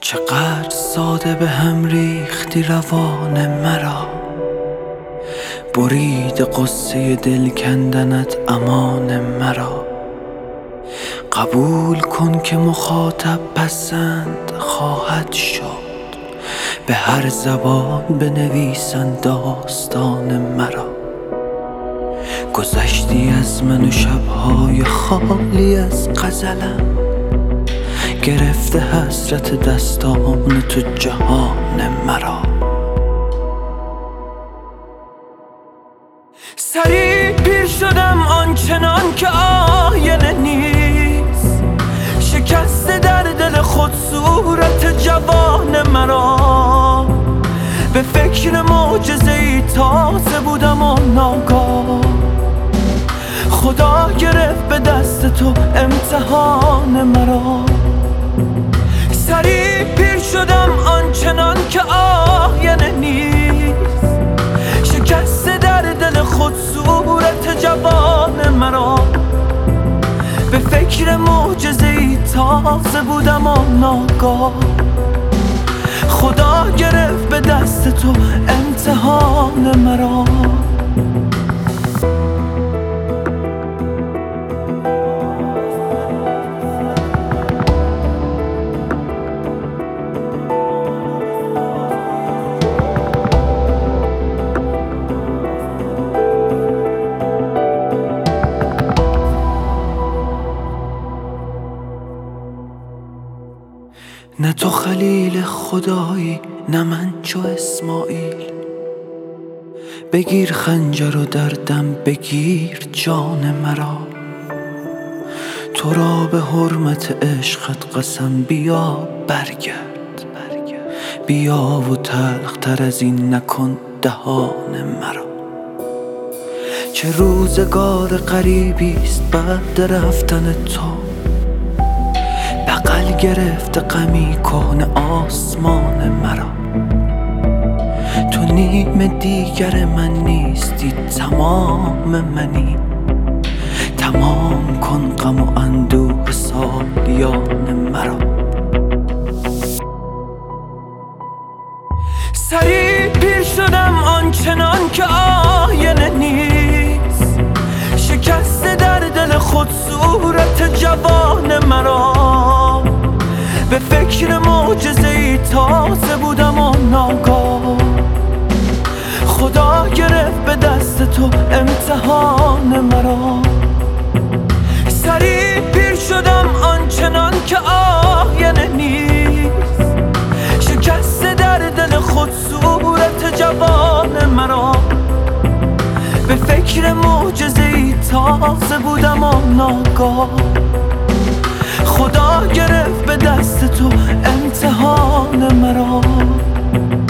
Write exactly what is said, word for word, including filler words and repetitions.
چقدر ساده به هم ریختی روان مرا، برید قصه دل کندنت امان مرا. قبول کن که مخاطب پسند خواهد شد، به هر زبان بنویسند داستان مرا. گذشتی از من و شبهای خالی از غزلم، گرفته حسرت دستان تو جهان مرا. سریع پیر شدم آنچنان که آینه نیست، شکسته در دل خود صورت جوان مرا. به فکر معجزه‌ای تازه بودم و ناگاه خدا گرفت به دست تو امتحان مرا. سریع پیر شدم آنچنان که آینه نیست، شکسته در دل خود صورت جوان مرا. به فکر معجزه‌ای تازه بودم و ناگاه خدا گرفت به دست تو امتحان مرا. نه تو خلیل خدایی نه من چو اسماعیل، بگیر خنجر و در دم بگیر جان مرا. تو را به حرمت عشقت قسم بیا برگرد، بیا و تلخ تر از این نکن دهان مرا. چه روزگار غریبیست بعد رفتن تو، بغل گرفته غمی کهنه آسمان مرا. تو نیم دیگر من نیستی تمام منی، تمام کن غم و اندوه سالیان مرا. سریع پیر شدم آنچنان که آینه نیست، شکسته در دل خود صورت جوان مرا. به فکر معجزه‌ای تازه بودم و ناگاه خدا گرفت به دست تو امتحان مرا. سریع پیر شدم آنچنان که آینه نیست، شکسته در دل خود صورت جوان مرا. به فکر معجزه‌ای تازه بودم و ناگاه خدا گرفت به دست تو امتحان مرا.